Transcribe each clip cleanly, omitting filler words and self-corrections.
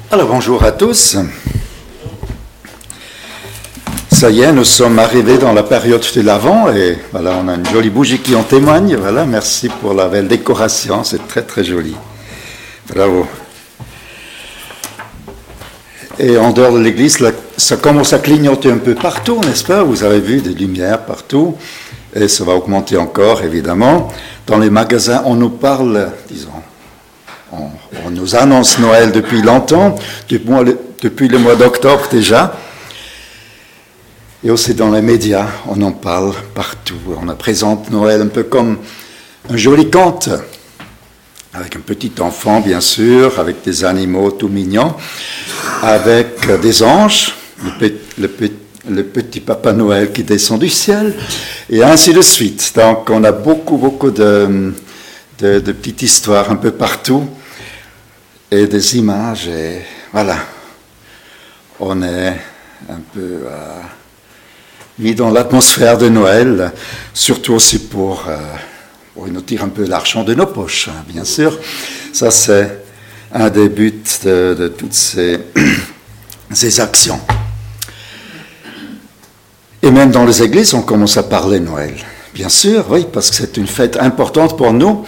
Alors bonjour à tous. Ça y est, nous sommes arrivés dans la période de l'Avent et voilà, on a une jolie bougie qui en témoigne. Voilà, merci pour la belle décoration, c'est très très joli. Bravo. Et en dehors de l'église, là, ça commence à clignoter un peu partout, n'est-ce pas? Vous avez vu des lumières partout et ça va augmenter encore, évidemment. Dans les magasins, on nous parle, disons, on nous annonce Noël depuis longtemps, depuis le mois d'octobre déjà. Et aussi dans les médias, on en parle partout. On présente Noël un peu comme un joli conte, avec un petit enfant bien sûr, avec des animaux tout mignons, avec des anges, le petit Papa Noël qui descend du ciel, et ainsi de suite. Donc on a beaucoup de petites histoires un peu partout, et des images, et voilà. On est un peu mis dans l'atmosphère de Noël, surtout aussi pour nous tirer un peu l'argent de nos poches, hein, bien sûr. Ça, c'est un des buts de toutes ces actions. Et même dans les églises, on commence à parler Noël. Bien sûr, oui, parce que c'est une fête importante pour nous.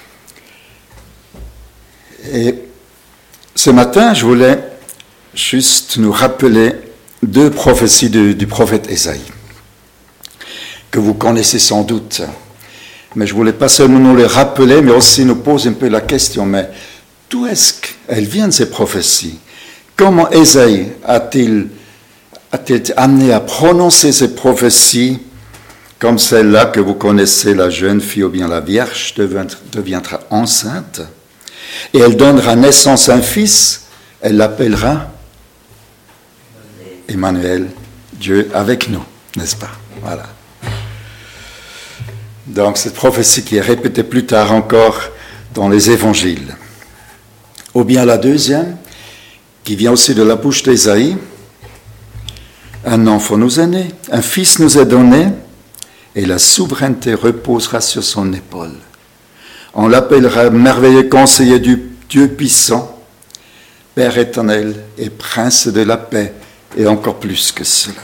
Et ce matin, je voulais juste nous rappeler deux prophéties du prophète Ésaïe, que vous connaissez sans doute. Mais je voulais pas seulement nous les rappeler, mais aussi nous poser un peu la question, mais d'où est-ce qu'elles viennent ces prophéties? Comment Ésaïe a-t-il été amené à prononcer ces prophéties comme celle-là que vous connaissez, la jeune fille ou bien la Vierge deviendra enceinte et elle donnera naissance à un fils, elle l'appellera Emmanuel, Dieu avec nous, n'est-ce pas? Voilà. Donc cette prophétie qui est répétée plus tard encore dans les évangiles. Ou bien la deuxième, qui vient aussi de la bouche d'Ésaïe, un enfant nous est né, un fils nous est donné, et la souveraineté reposera sur son épaule. On l'appellera merveilleux conseiller du Dieu puissant, Père éternel et prince de la paix, et encore plus que cela.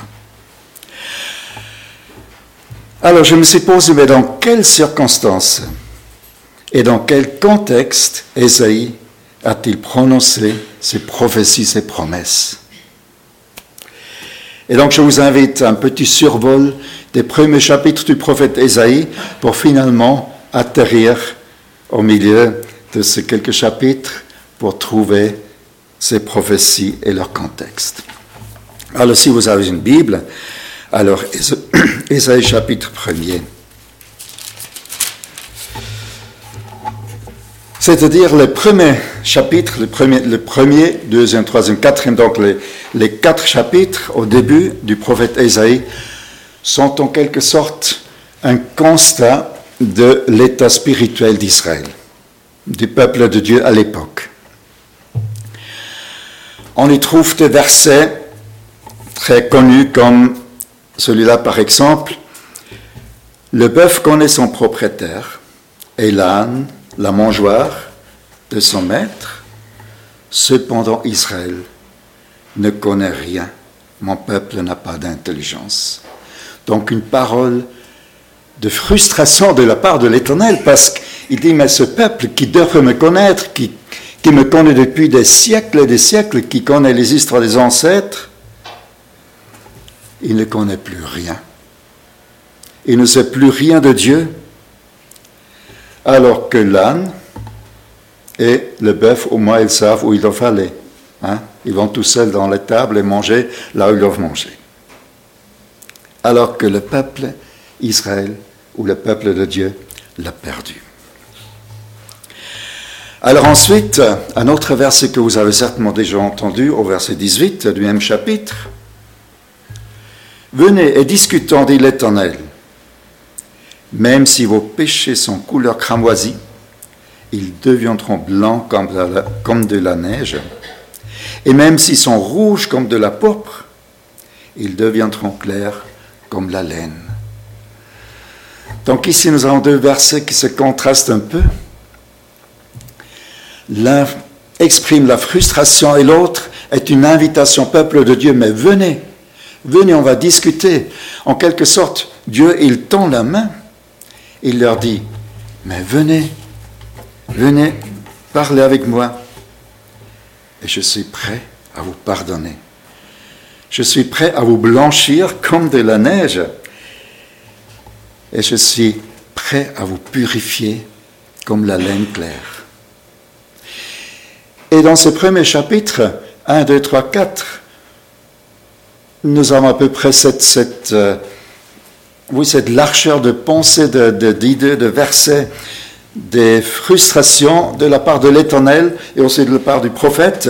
Alors je me suis posé, mais dans quelles circonstances et dans quel contexte Ésaïe a-t-il prononcé ces prophéties, ces promesses? Et donc je vous invite à un petit survol des premiers chapitres du prophète Ésaïe pour finalement atterrir au milieu de ces quelques chapitres pour trouver ces prophéties et leur contexte. Alors si vous avez une Bible, alors Ésaïe chapitre 1er. C'est-à-dire le premier chapitre, le premier, deuxième, troisième, quatrième, donc les quatre chapitres au début du prophète Ésaïe sont en quelque sorte un constat de l'état spirituel d'Israël, du peuple de Dieu à l'époque. On y trouve des versets très connus comme celui-là par exemple. Le bœuf connaît son propriétaire et l'âne la mangeoire de son maître. Cependant Israël ne connaît rien. Mon peuple n'a pas d'intelligence. Donc une parole de frustration de la part de l'Éternel, parce qu'il dit, mais ce peuple qui devrait me connaître, qui me connaît depuis des siècles et des siècles, qui connaît les histoires des ancêtres, il ne connaît plus rien. Il ne sait plus rien de Dieu, alors que l'âne et le bœuf, au moins, ils savent où ils doivent aller. Hein? Ils vont tout seuls dans les tables et manger là où ils doivent manger. Alors que le peuple Israël, ou le peuple de Dieu, l'a perdu. Alors ensuite, un autre verset que vous avez certainement déjà entendu, au verset 18 du même chapitre. « Venez et discutons, dit l'Éternel. Même si vos péchés sont couleur cramoisie, ils deviendront blancs comme de la neige. Et même s'ils sont rouges comme de la pourpre, ils deviendront clairs comme la laine. » Donc ici, nous avons deux versets qui se contrastent un peu. L'un exprime la frustration et l'autre est une invitation, peuple de Dieu, mais venez, venez, on va discuter. En quelque sorte, Dieu, il tend la main, il leur dit, mais venez, venez, parlez avec moi, et je suis prêt à vous pardonner. Je suis prêt à vous blanchir comme de la neige, et je suis prêt à vous purifier comme la laine claire. Et dans ce premier chapitre, 1, 2, 3, 4, nous avons à peu près cette largeur de pensée, d'idées, de versets, des frustrations de la part de l'Éternel et aussi de la part du prophète,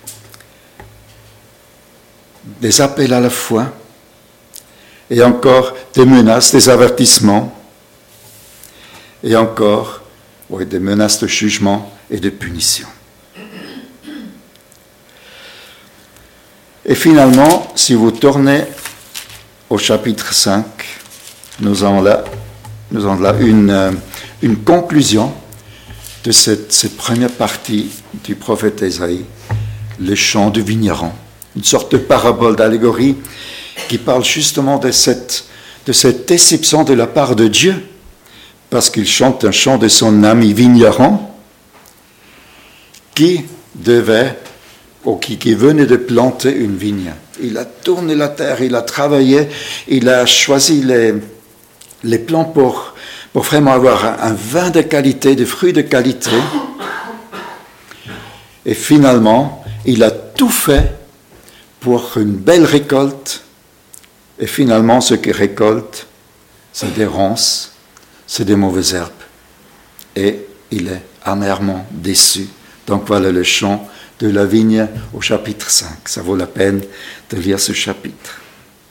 des appels à la foi, et encore des menaces, des avertissements, et encore des menaces de jugement et de punition. Et finalement, si vous tournez au chapitre 5, nous avons là une conclusion de cette première partie du prophète Ésaïe, le chant du vigneron, une sorte de parabole, d'allégorie qui parle justement de cette déception de la part de Dieu, parce qu'il chante un chant de son ami vigneron qui venait de planter une vigne. Il a tourné la terre, il a travaillé, il a choisi les plants pour vraiment avoir un vin de qualité, des fruits de qualité. Et finalement, il a tout fait pour une belle récolte. Et finalement, ce qu'il récolte, c'est des ronces, c'est des mauvaises herbes. Et il est amèrement déçu. Donc voilà le chant de la vigne au chapitre 5. Ça vaut la peine de lire ce chapitre.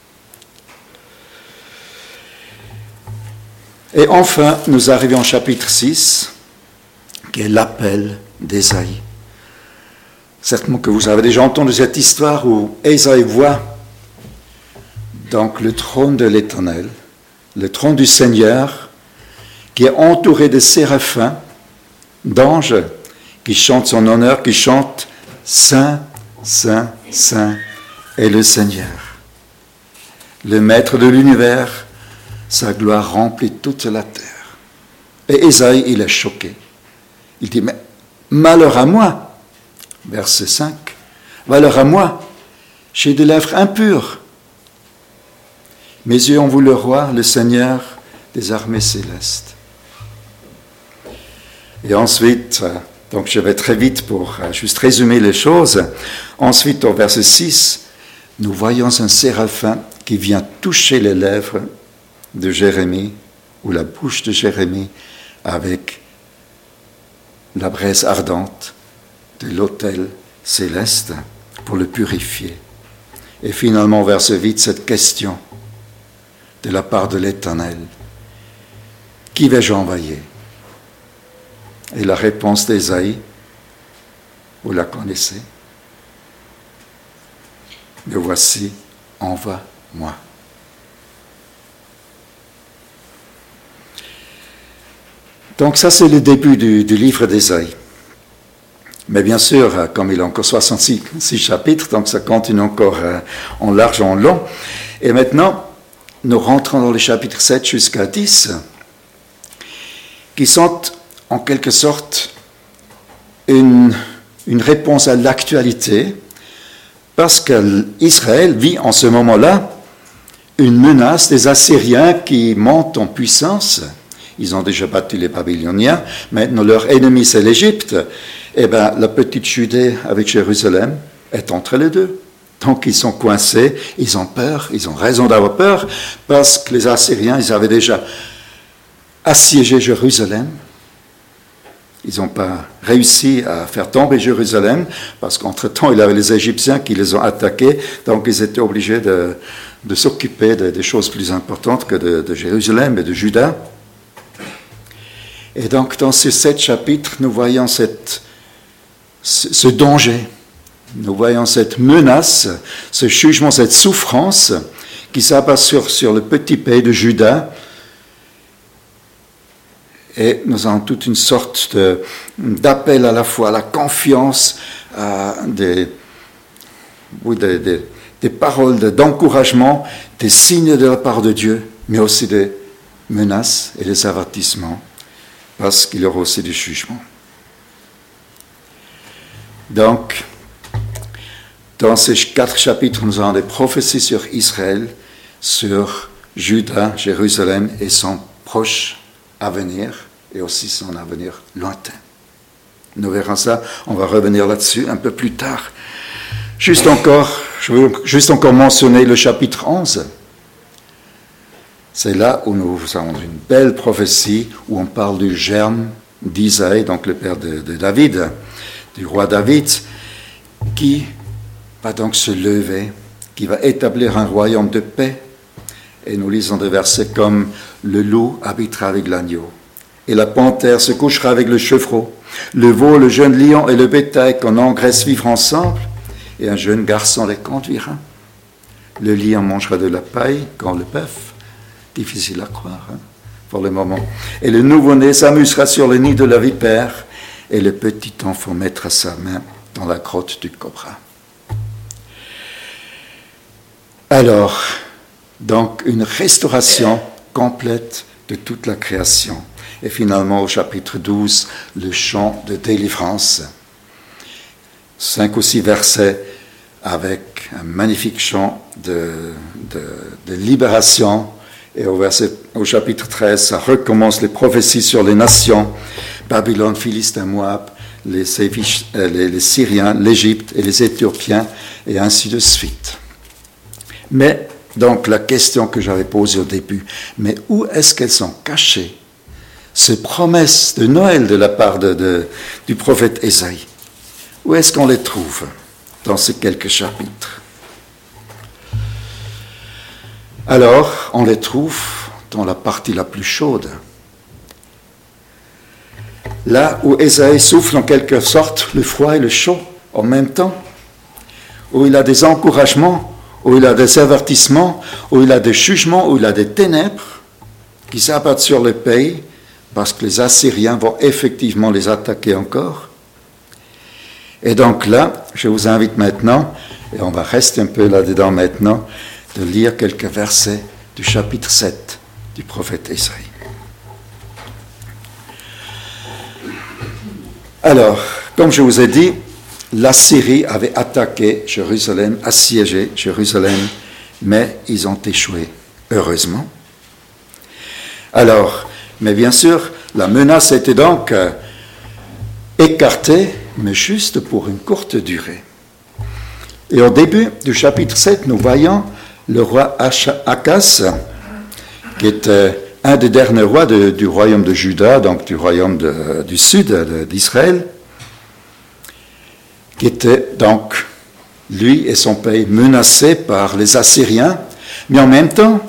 Et enfin, nous arrivons au chapitre 6, qui est l'appel d'Ésaïe. Certainement que vous avez déjà entendu cette histoire où Ésaïe voit donc le trône de l'Éternel, le trône du Seigneur, qui est entouré de séraphins, d'anges, qui chantent son honneur, qui chantent « Saint, Saint, Saint est le Seigneur, le Maître de l'univers, sa gloire remplit toute la terre. » Et Ésaïe, il est choqué. Il dit « Mais malheur à moi !» Verset 5. « Malheur à moi, j'ai des lèvres impures. Mes yeux ont vu le roi, le Seigneur des armées célestes. » Et ensuite, donc je vais très vite pour juste résumer les choses. Ensuite, au verset 6, nous voyons un séraphin qui vient toucher les lèvres de Jérémie, ou la bouche de Jérémie, avec la braise ardente de l'autel céleste pour le purifier. Et finalement, verset 8, cette question de la part de l'Éternel. Qui vais-je envoyer? Et la réponse d'Ésaïe, vous la connaissez. Me voici, envoie-moi. Donc ça, c'est le début du livre d'Ésaïe. Mais bien sûr, comme il a encore 66 chapitres, donc ça continue encore en large, en long. Et maintenant, nous rentrons dans les chapitres 7 jusqu'à 10, qui sont en quelque sorte une réponse à l'actualité, parce qu'Israël vit en ce moment-là une menace des Assyriens qui montent en puissance. Ils ont déjà battu les Babyloniens, maintenant leur ennemi c'est l'Égypte. Eh bien, la petite Judée avec Jérusalem est entre les deux. Donc ils sont coincés, ils ont peur, ils ont raison d'avoir peur, parce que les Assyriens, ils avaient déjà assiégé Jérusalem. Ils n'ont pas réussi à faire tomber Jérusalem, parce qu'entre-temps, il y avait les Égyptiens qui les ont attaqués, donc ils étaient obligés de s'occuper des choses plus importantes que de Jérusalem et de Juda. Et donc, dans ces 7 chapitres, nous voyons ce danger, nous voyons cette menace, ce jugement, cette souffrance qui s'abat sur le petit pays de Juda. Et nous avons toute une sorte d'appel à la fois à la confiance, à des oui, des paroles d'encouragement, des signes de la part de Dieu, mais aussi des menaces et des avertissements, parce qu'il y aura aussi des jugements. Donc, dans ces 4 chapitres, nous avons des prophéties sur Israël, sur Juda, Jérusalem et son proche avenir, et aussi son avenir lointain. Nous verrons ça, on va revenir là-dessus un peu plus tard. Je veux juste encore mentionner le chapitre 11. C'est là où nous avons une belle prophétie, où on parle du germe d'Isaïe, donc le père de David, du roi David, qui va donc se lever, qui va établir un royaume de paix. Et nous lisons des versets comme « Le loup habitera avec l'agneau, et la panthère se couchera avec le chevreau, le veau, le jeune lion et le bétail qu'on engraisse vivre ensemble, et un jeune garçon les conduira. Le lion mangera de la paille quand le bœuf. » Difficile à croire, pour le moment. « Et le nouveau-né s'amusera sur le nid de la vipère, et le petit enfant mettra sa main dans la grotte du cobra. » Alors, donc, une restauration complète de toute la création. Et finalement, au chapitre 12, le chant de délivrance. 5 ou 6 versets avec un magnifique chant de libération. Et au chapitre 13, ça recommence les prophéties sur les nations. Babylone, Philistin, Moab, les Syriens, l'Égypte et les Éthiopiens, et ainsi de suite. Mais, donc, la question que j'avais posée au début, mais où est-ce qu'elles sont cachées, ces promesses de Noël de la part du prophète Ésaïe? Où est-ce qu'on les trouve dans ces quelques chapitres? Alors, on les trouve dans la partie la plus chaude. Là où Ésaïe souffle en quelque sorte le froid et le chaud en même temps, où il a des encouragements, où il a des avertissements, où il a des jugements, où il a des ténèbres qui s'abattent sur le pays parce que les Assyriens vont effectivement les attaquer encore. Et donc là, je vous invite maintenant, et on va rester un peu là-dedans maintenant, de lire quelques versets du chapitre 7 du prophète Ésaïe. Alors, comme je vous ai dit, l'Assyrie avait attaqué Jérusalem, assiégé Jérusalem, mais ils ont échoué, heureusement. Alors, mais bien sûr, la menace était donc écartée, mais juste pour une courte durée. Et au début du chapitre 7, nous voyons le roi Achaz, qui était un des derniers rois du royaume de Juda, donc du royaume du sud d'Israël, qui était donc, lui et son pays, menacés par les Assyriens. Mais en même temps,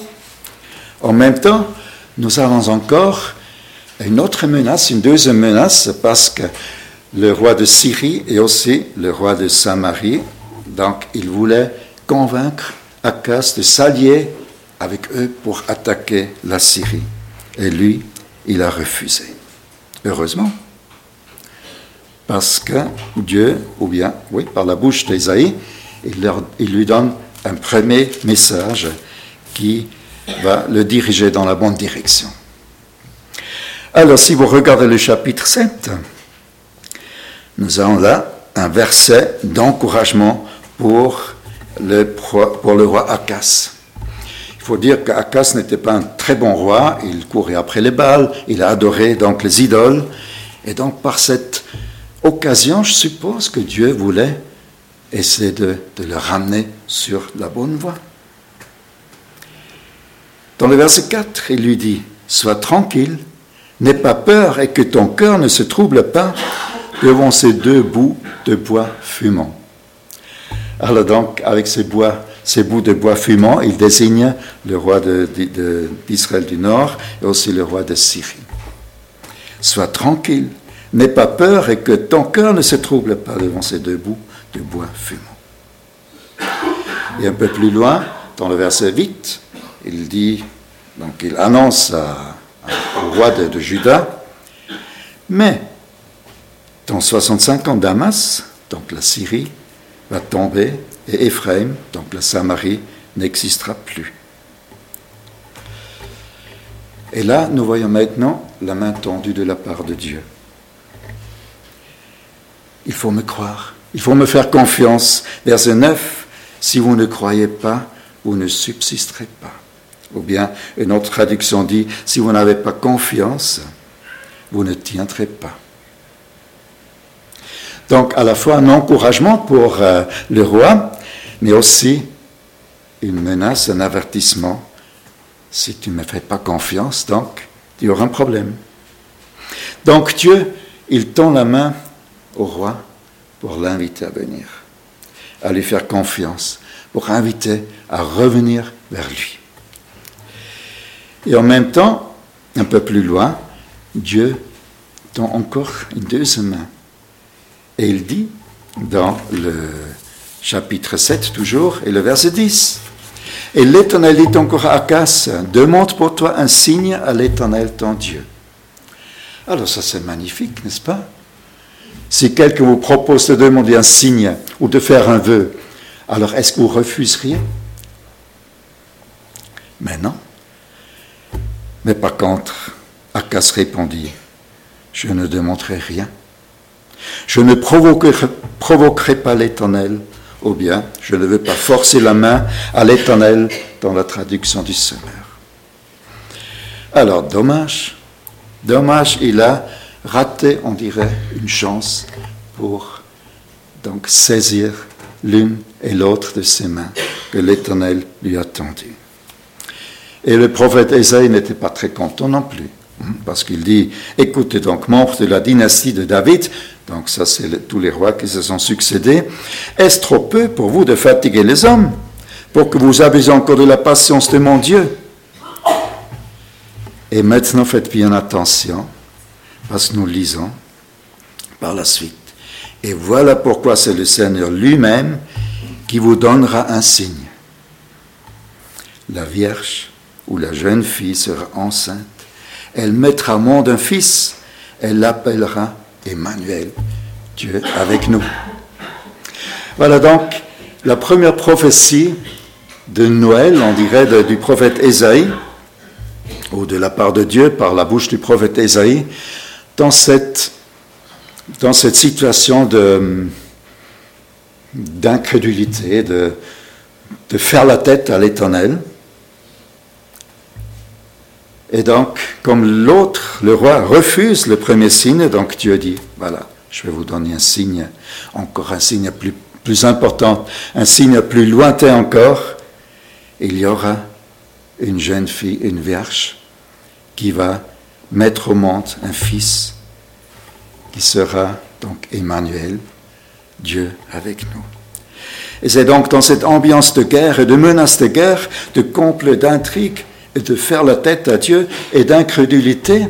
nous avons encore une autre menace, une deuxième menace, parce que le roi de Syrie et aussi le roi de Samarie, donc il voulait convaincre Achaz de s'allier avec eux pour attaquer la Syrie. Et lui, il a refusé. Heureusement. Parce que Dieu, ou bien, oui, par la bouche d'Ésaïe, il lui donne un premier message qui va le diriger dans la bonne direction. Alors, si vous regardez le chapitre 7, nous avons là un verset d'encouragement pour le roi Achaz. Il faut dire qu'Achaz n'était pas un très bon roi, il courait après les Baals, il a adoré donc les idoles, et donc par cette occasion, je suppose que Dieu voulait essayer de le ramener sur la bonne voie. Dans le verset 4, il lui dit « Sois tranquille, n'aie pas peur et que ton cœur ne se trouble pas devant ces 2 bouts de bois fumants. » Alors donc, avec ces bouts de bois fumants, il désigne le roi d'Israël du Nord et aussi le roi de Syrie. « Sois tranquille, n'aie pas peur et que ton cœur ne se trouble pas devant ces 2 bouts de bois fumants. » Et un peu plus loin, dans le verset 8, il dit, donc il annonce au roi de Juda, mais dans 65 ans, Damas, donc la Syrie, va tomber et Éphraïm, donc la Samarie, n'existera plus. Et là, nous voyons maintenant la main tendue de la part de Dieu. Il faut me croire, il faut me faire confiance. Verset 9, si vous ne croyez pas, vous ne subsisterez pas. Ou bien, une autre traduction dit, si vous n'avez pas confiance, vous ne tiendrez pas. Donc, à la fois un encouragement pour le roi, mais aussi une menace, un avertissement. Si tu ne me fais pas confiance, donc, il y aura un problème. Donc, Dieu, il tend la main au roi pour l'inviter à venir, à lui faire confiance, pour inviter à revenir vers lui. Et en même temps, un peu plus loin, Dieu tend encore une deuxième main. Et il dit, dans le chapitre 7 toujours, et le verset 10, « Et l'Éternel dit encore à Achaz, demande pour toi un signe à l'Éternel ton Dieu. » Alors ça c'est magnifique, n'est-ce pas? Si quelqu'un vous propose de demander un signe ou de faire un vœu, alors est-ce que vous refuseriez? Mais non. Mais par contre, Achaz répondit, « Je ne demanderai rien. Je ne provoquerai pas l'Éternel, ou bien je ne veux pas forcer la main à l'Éternel dans la traduction du Semeur. » Alors, dommage, il a raté, on dirait, une chance pour donc saisir l'une et l'autre de ses mains que l'Éternel lui a tendues. Et le prophète Ésaïe n'était pas très content non plus, parce qu'il dit, écoutez donc, membres de la dynastie de David, donc ça c'est tous les rois qui se sont succédés, est-ce trop peu pour vous de fatiguer les hommes, pour que vous abusiez encore de la patience de mon Dieu? Et maintenant faites bien attention, parce que nous lisons par la suite. Et voilà pourquoi c'est le Seigneur lui-même qui vous donnera un signe. La Vierge ou la jeune fille sera enceinte. Elle mettra au monde un fils. Elle l'appellera Emmanuel, Dieu avec nous. Voilà donc la première prophétie de Noël, on dirait, du prophète Ésaïe, ou de la part de Dieu par la bouche du prophète Ésaïe, dans cette situation d'incrédulité, de faire la tête à l'Éternel. Et donc, comme l'autre, le roi, refuse le premier signe, donc Dieu dit, voilà, je vais vous donner un signe, encore un signe plus important, un signe plus lointain encore. Il y aura une jeune fille, une vierge, qui va mettre au monde un fils, qui sera donc Emmanuel, Dieu avec nous. Et c'est donc dans cette ambiance de guerre et de menace de guerre, de complot, d'intrigue, et de faire la tête à Dieu et d'incrédulité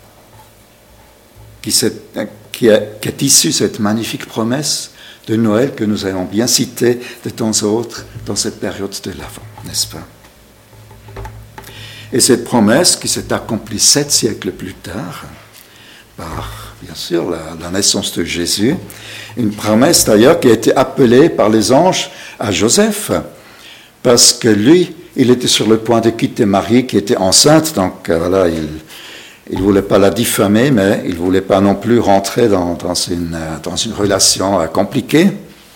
qu'est issue cette magnifique promesse de Noël que nous avons bien citée de temps à autre dans cette période de l'Avent, n'est-ce pas? Et cette promesse qui s'est accomplie 7 siècles plus tard par, bien sûr, la naissance de Jésus, une promesse d'ailleurs qui a été appelée par les anges à Joseph, parce que lui, il était sur le point de quitter Marie qui était enceinte, donc voilà, il ne voulait pas la diffamer, mais il ne voulait pas non plus rentrer dans une relation compliquée.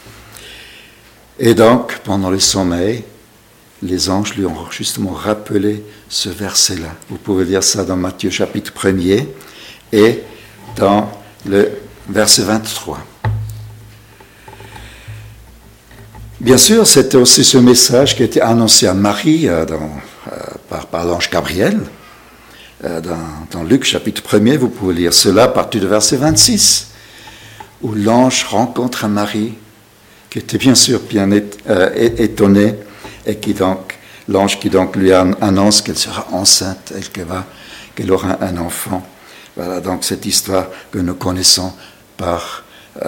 Et donc, pendant le sommeil, les anges lui ont justement rappelé ce verset-là. Vous pouvez lire ça dans Matthieu chapitre 1er et dans le verset 23. Bien sûr, c'était aussi ce message qui a été annoncé à Marie par l'ange Gabriel. Dans Luc chapitre 1er, vous pouvez lire cela à partir du verset 26, où l'ange rencontre Marie, qui était bien sûr bien étonnée, et l'ange qui donc lui annonce qu'elle sera enceinte et qu'elle aura un enfant. Voilà donc cette histoire que nous connaissons par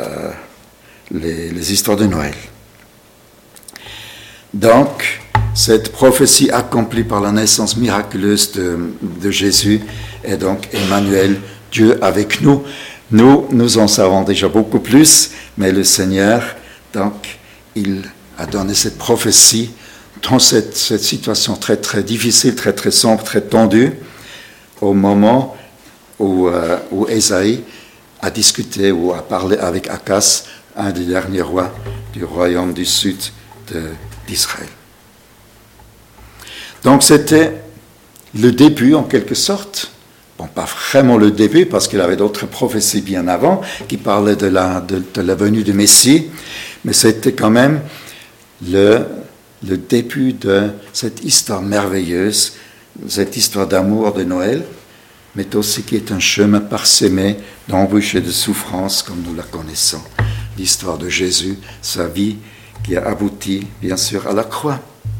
les histoires de Noël. Donc, cette prophétie accomplie par la naissance miraculeuse de Jésus est donc Emmanuel, Dieu avec nous. Nous en savons déjà beaucoup plus, mais le Seigneur, donc, il a donné cette prophétie dans cette situation très très difficile, très très sombre, très tendue, au moment où Ésaïe a discuté ou a parlé avec Achaz, un des derniers rois du royaume du sud d'Israël. Donc c'était le début en quelque sorte. Bon, pas vraiment le début, parce qu'il y avait d'autres prophéties bien avant qui parlaient de la venue du Messie, mais c'était quand même le début de cette histoire merveilleuse, cette histoire d'amour de Noël, mais aussi qui est un chemin parsemé d'embûches et de souffrances comme nous la connaissons. L'histoire de Jésus, sa vie qui a abouti, bien sûr, à la croix.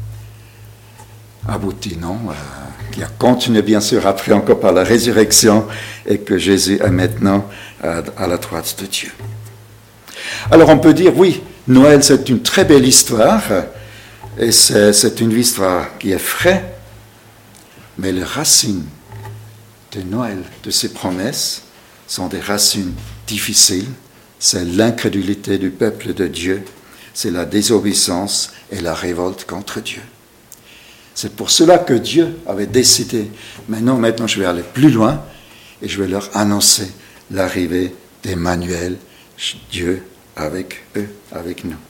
Abouti, non, qui a continué, bien sûr, après encore par la résurrection, et que Jésus est maintenant à la droite de Dieu. Alors on peut dire, oui, Noël, c'est une très belle histoire, et c'est une histoire qui est vraie, mais les racines de Noël, de ses promesses, sont des racines difficiles. C'est l'incrédulité du peuple de Dieu, c'est la désobéissance et la révolte contre Dieu. C'est pour cela que Dieu avait décidé, maintenant je vais aller plus loin et je vais leur annoncer l'arrivée d'Emmanuel, Dieu avec eux, avec nous.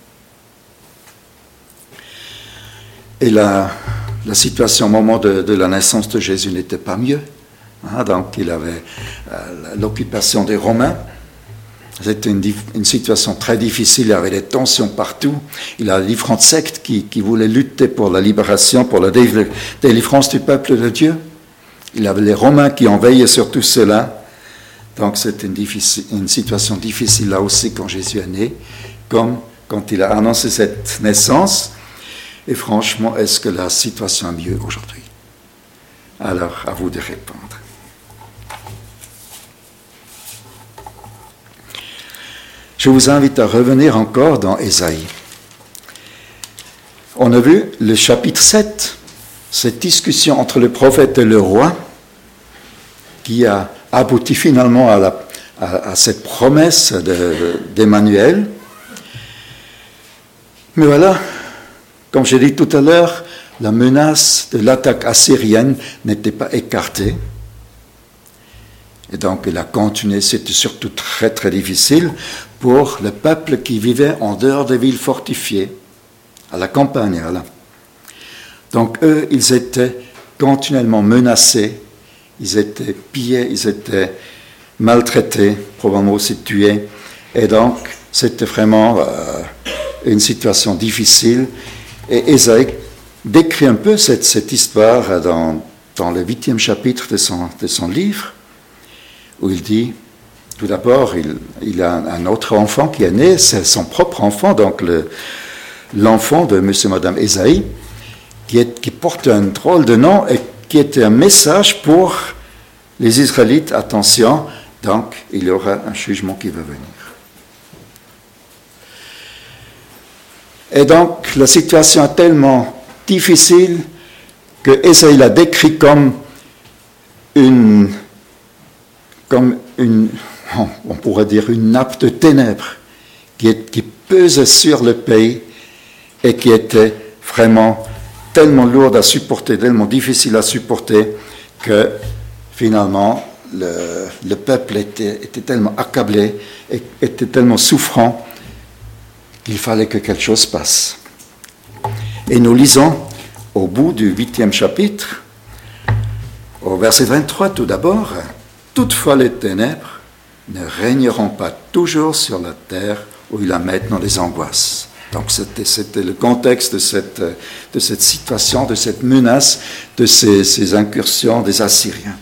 Et la situation au moment de la naissance de Jésus n'était pas mieux. Donc il avait l'occupation des Romains. C'était une situation très difficile, il y avait des tensions partout. Il y a différentes sectes qui voulaient lutter pour la libération, pour la délivrance du peuple de Dieu. Il y avait les Romains qui ont veillé sur tout cela. Donc c'était une situation difficile là aussi quand Jésus est né, comme quand il a annoncé cette naissance. Et franchement, est-ce que la situation est mieux aujourd'hui? Alors, à vous de répondre. Je vous invite à revenir encore dans Ésaïe. On a vu le chapitre 7, cette discussion entre le prophète et le roi, qui a abouti finalement à cette promesse d'Emmanuel. Mais voilà, comme j'ai dit tout à l'heure, la menace de l'attaque assyrienne n'était pas écartée. Et donc, il a continué, c'était surtout très, très difficile pour le peuple qui vivait en dehors des villes fortifiées, à la campagne. Là. Donc, eux, ils étaient continuellement menacés, ils étaient pillés, ils étaient maltraités, probablement aussi tués. Et donc, c'était vraiment une situation difficile. Et Ésaïe décrit un peu cette histoire dans le 8e chapitre de son livre, où il dit, tout d'abord, il a un autre enfant qui est né, c'est son propre enfant, donc l'enfant de monsieur et madame Ésaïe, qui porte un drôle de nom et qui était un message pour les Israélites, attention, donc il y aura un jugement qui va venir. Et donc, la situation est tellement difficile que Ésaïe l'a décrit comme une, on pourrait dire une nappe de ténèbres qui pesait sur le pays et qui était vraiment tellement lourde à supporter, tellement difficile à supporter que finalement le peuple était tellement accablé et était tellement souffrant qu'il fallait que quelque chose passe. Et nous lisons au bout du 8e chapitre, au verset 23 tout d'abord, « Toutefois les ténèbres ne régneront pas toujours sur la terre où il y a maintenant des angoisses. » Donc c'était le contexte de cette situation, de cette menace, de ces incursions des Assyriens.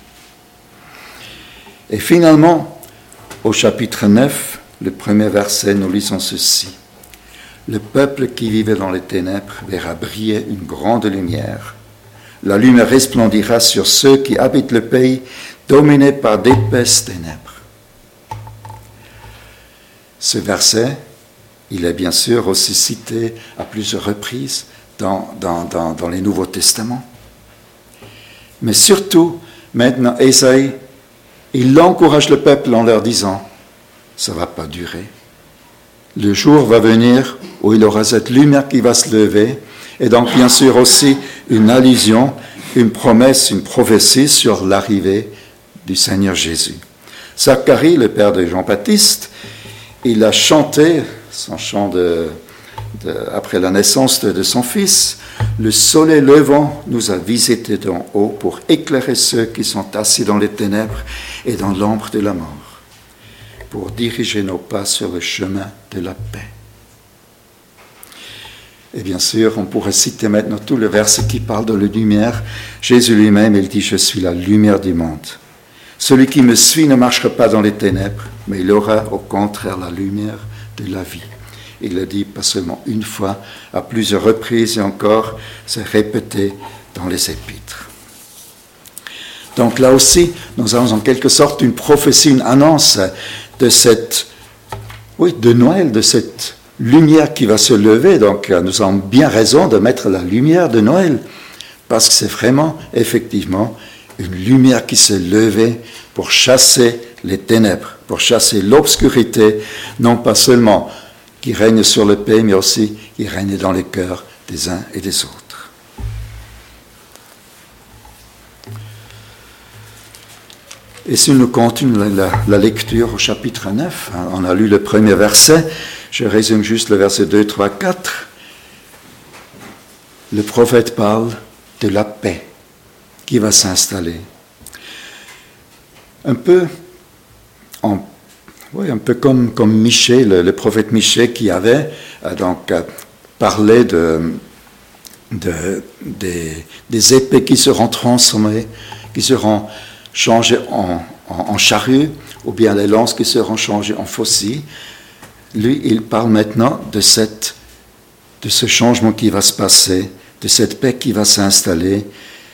Et finalement, au chapitre 9, le premier verset, nous lisons ceci. « Le peuple qui vivait dans les ténèbres verra briller une grande lumière. La lumière resplendira sur ceux qui habitent le pays, dominés par d'épaisses ténèbres. » Ce verset, il est bien sûr aussi cité à plusieurs reprises dans les Nouveaux Testaments. Mais surtout, maintenant, Ésaïe, il encourage le peuple en leur disant, ça ne va pas durer. Le jour va venir où il y aura cette lumière qui va se lever, et donc bien sûr aussi une allusion, une promesse, une prophétie sur l'arrivée du Seigneur Jésus. Zacharie, le père de Jean-Baptiste, il a chanté son chant après la naissance de son fils. Le soleil levant nous a visités d'en haut pour éclairer ceux qui sont assis dans les ténèbres et dans l'ombre de la mort, pour diriger nos pas sur le chemin de la paix. Et bien sûr, on pourrait citer maintenant tout le verset qui parle de la lumière. Jésus lui-même, il dit « Je suis la lumière du monde. Celui qui me suit ne marchera pas dans les ténèbres, mais il aura au contraire la lumière de la vie. » Il l'a dit pas seulement une fois, à plusieurs reprises et encore, c'est répété dans les épîtres. Donc là aussi, nous avons en quelque sorte une prophétie, une annonce de Noël, de cette lumière qui va se lever. Donc nous avons bien raison de mettre la lumière de Noël, parce que c'est vraiment, effectivement, une lumière qui s'est levée pour chasser les ténèbres, pour chasser l'obscurité, non pas seulement qui règne sur le pays, mais aussi qui règne dans les cœurs des uns et des autres. Et si nous continuons la lecture au chapitre 9, on a lu le premier verset, je résume juste le verset 2, 3, 4. Le prophète parle de la paix qui va s'installer. Un peu comme Michée, le prophète Michée qui avait parlé des épées qui seront transformées, qui seront changées en charrues, ou bien les lances qui seront changées en faucilles. Lui, il parle maintenant de ce changement qui va se passer, de cette paix qui va s'installer.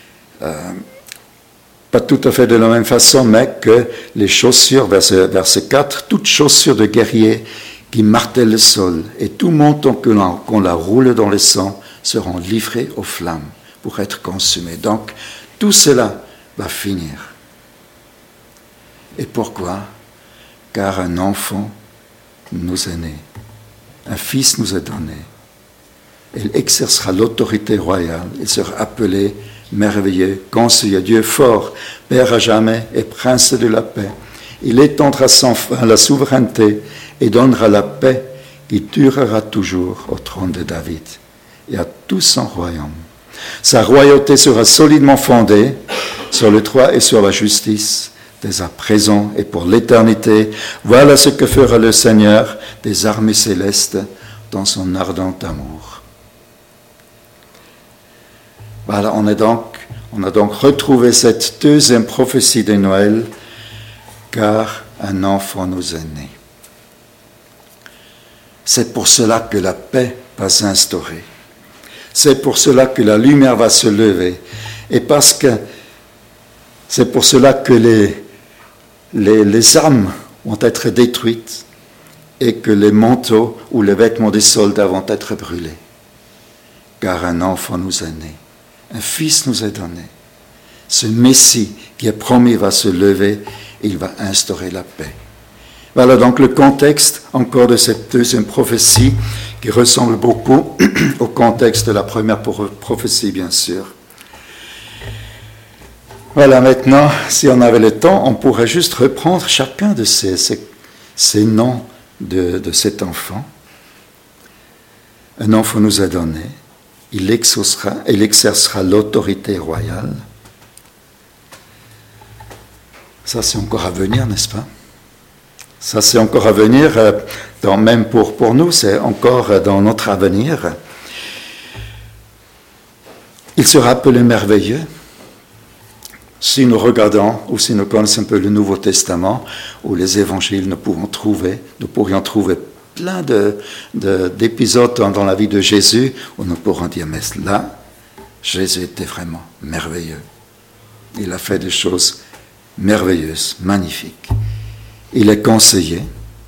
Pas tout à fait de la même façon, mais que les chaussures, verset 4, toutes chaussures de guerrier qui martèlent le sol et tout manteau qu'on la roule dans le sang seront livrés aux flammes pour être consumés. Donc, tout cela va finir. Et pourquoi? Car un enfant nous est né, un fils nous est donné. Il exercera l'autorité royale, il sera appelé merveilleux, conseiller, Dieu fort, Père à jamais et prince de la paix. Il étendra sans fin la souveraineté et donnera la paix qui durera toujours au trône de David et à tout son royaume. Sa royauté sera solidement fondée sur le droit et sur la justice, dès à présent et pour l'éternité. Voilà ce que fera le Seigneur des armées célestes dans son ardent amour. Voilà, on a donc retrouvé cette deuxième prophétie de Noël, car un enfant nous est né. C'est pour cela que la paix va s'instaurer. C'est pour cela que la lumière va se lever. Et parce que c'est pour cela que les armes vont être détruites et que les manteaux ou les vêtements des soldats vont être brûlés. Car un enfant nous est né. Un fils nous est donné. Ce Messie qui est promis va se lever et il va instaurer la paix. Voilà donc le contexte encore de cette deuxième prophétie qui ressemble beaucoup au contexte de la première prophétie, bien sûr. Voilà, maintenant, si on avait le temps, on pourrait juste reprendre chacun de ces noms de cet enfant. Un enfant nous est donné. Il exercera l'autorité royale. Ça, c'est encore à venir, n'est-ce pas? Ça, c'est encore à venir, même pour nous, c'est encore dans notre avenir. Il sera appelé merveilleux. Si nous regardons, ou si nous connaissons un peu le Nouveau Testament, ou les évangiles, nous pourrions trouver plein d'épisodes dans la vie de Jésus où nous pourrons dire, mais là, Jésus était vraiment merveilleux. Il a fait des choses merveilleuses, magnifiques. Il est conseillé.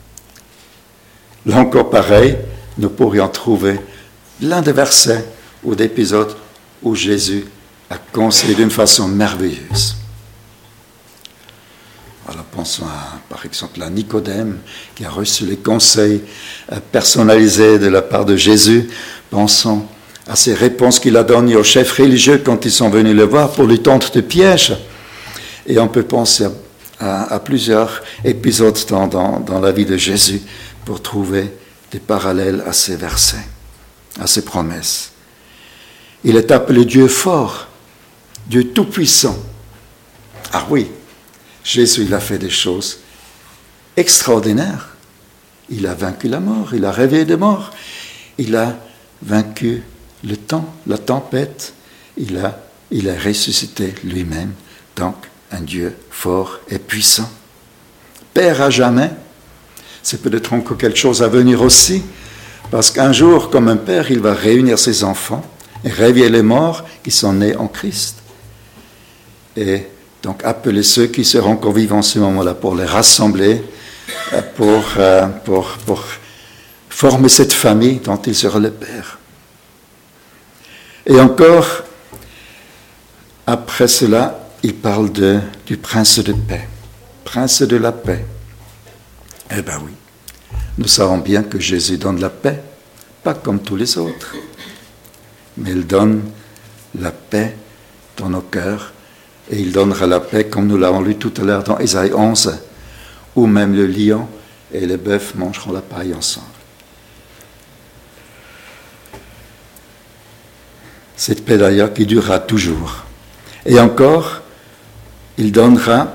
Là encore pareil, nous pourrions trouver plein de versets ou d'épisodes où Jésus a conseillé d'une façon merveilleuse. Alors pensons par exemple à Nicodème qui a reçu les conseils personnalisés de la part de Jésus. Pensons à ces réponses qu'il a données aux chefs religieux quand ils sont venus le voir pour lui tendre de pièges. Et on peut penser à plusieurs épisodes dans la vie de Jésus pour trouver des parallèles à ces versets, à ces promesses. Il est appelé Dieu fort, Dieu tout-puissant. Ah oui, Jésus, il a fait des choses extraordinaires. Il a vaincu la mort, il a réveillé les morts, il a vaincu le temps, la tempête, il a ressuscité lui-même. Donc, un Dieu fort et puissant. Père à jamais, c'est peut-être encore quelque chose à venir aussi, parce qu'un jour, comme un père, il va réunir ses enfants et réveiller les morts qui sont nés en Christ. Et donc appeler ceux qui seront encore vivants en ce moment-là pour les rassembler, pour former cette famille dont il sera le Père. Et encore, après cela, il parle du prince de paix, prince de la paix. Eh bien oui, nous savons bien que Jésus donne la paix, pas comme tous les autres, mais il donne la paix dans nos cœurs, et il donnera la paix, comme nous l'avons lu tout à l'heure dans Ésaïe 11, où même le lion et le bœuf mangeront la paille ensemble. Cette paix d'ailleurs qui durera toujours. Et encore, il donnera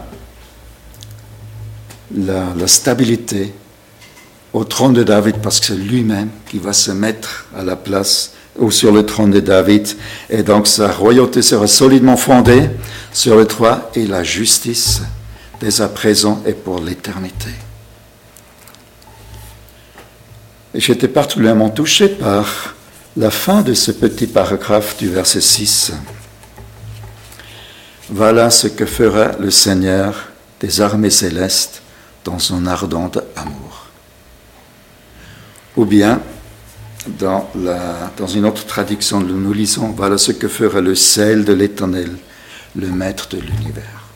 la stabilité au trône de David, parce que c'est lui-même qui va se mettre à la place ou sur le trône de David, et donc sa royauté sera solidement fondée sur le droit et la justice dès à présent et pour l'éternité. Et j'étais particulièrement touché par la fin de ce petit paragraphe du verset 6. Voilà ce que fera le Seigneur des armées célestes dans son ardent amour. Ou bien, dans une autre traduction, nous lisons, voilà ce que fera le sel de l'Éternel, le maître de l'univers.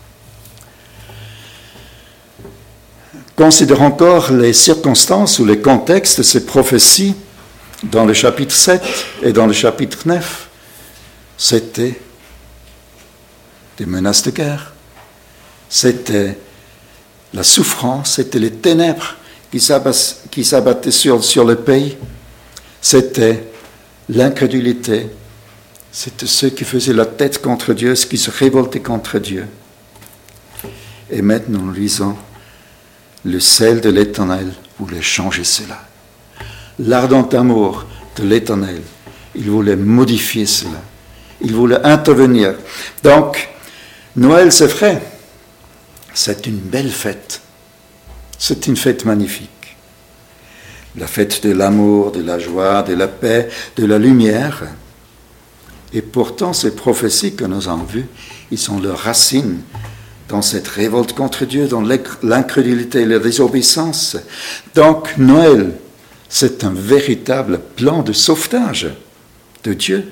Considérons encore les circonstances ou les contextes de ces prophéties dans le chapitre 7 et dans le chapitre 9. C'était des menaces de guerre, c'était la souffrance, c'était les ténèbres qui s'abattaient sur le pays, c'était l'incrédulité, c'était ceux qui faisaient la tête contre Dieu, ceux qui se révoltaient contre Dieu. Et maintenant, nous lisons, le sel de l'Éternel voulait changer cela. L'ardent amour de l'Éternel, il voulait modifier cela. Il voulait intervenir. Donc, Noël, c'est vrai, c'est une belle fête. C'est une fête magnifique. La fête de l'amour, de la joie, de la paix, de la lumière. Et pourtant, ces prophéties que nous avons vues, ils sont leurs racines dans cette révolte contre Dieu, dans l'incrédulité et la désobéissance. Donc, Noël, c'est un véritable plan de sauvetage de Dieu.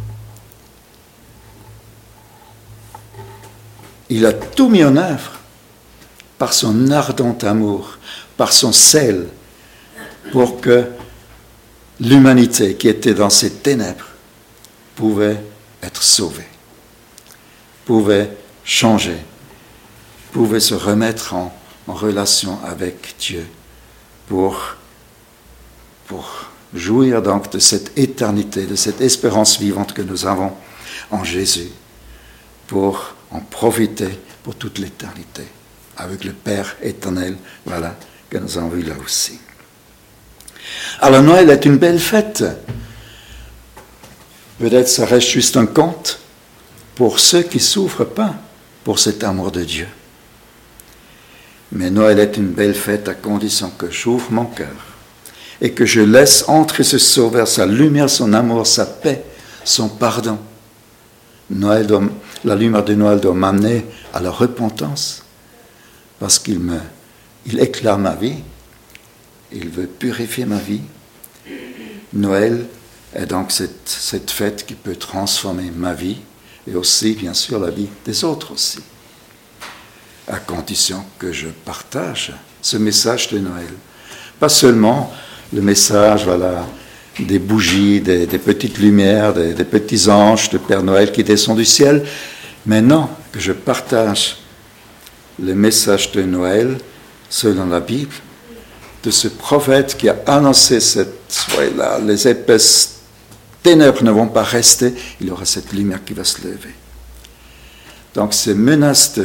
Il a tout mis en œuvre par son ardent amour, par son sel, pour que l'humanité qui était dans ces ténèbres pouvait être sauvée, pouvait changer, pouvait se remettre en relation avec Dieu pour jouir donc de cette éternité, de cette espérance vivante que nous avons en Jésus, pour en profiter pour toute l'éternité, avec le Père éternel, voilà, que nous avons vu là aussi. Alors Noël est une belle fête. Peut-être ça reste juste un conte pour ceux qui ne souffrent pas pour cet amour de Dieu. Mais Noël est une belle fête à condition que j'ouvre mon cœur et que je laisse entrer ce Sauveur, sa lumière, son amour, sa paix, son pardon. La lumière de Noël doit m'amener à la repentance parce qu'il éclaire ma vie, il veut purifier ma vie. Noël est donc cette fête qui peut transformer ma vie et aussi, bien sûr, la vie des autres aussi. à condition que je partage ce message de Noël. Pas seulement le message, voilà, des bougies, des petites lumières, des petits anges de Père Noël qui descendent du ciel, mais non, que je partage le message de Noël selon la Bible, de ce prophète qui a annoncé voilà, les épaisses ténèbres ne vont pas rester, il y aura cette lumière qui va se lever. Donc ces menaces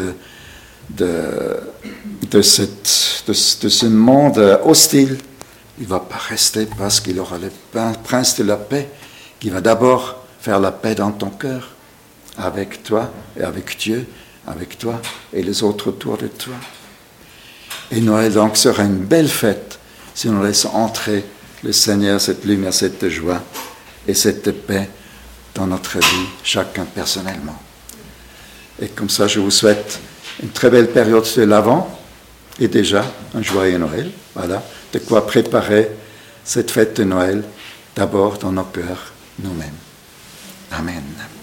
de ce monde hostile, il ne va pas rester parce qu'il y aura le prince de la paix qui va d'abord faire la paix dans ton cœur, avec toi et avec Dieu, avec toi et les autres autour de toi. Et Noël donc sera une belle fête si nous laissons entrer le Seigneur, cette lumière, cette joie et cette paix dans notre vie, chacun personnellement. Et comme ça, je vous souhaite une très belle période de l'Avent et déjà un joyeux Noël. Voilà, de quoi préparer cette fête de Noël d'abord dans nos cœurs nous-mêmes. Amen.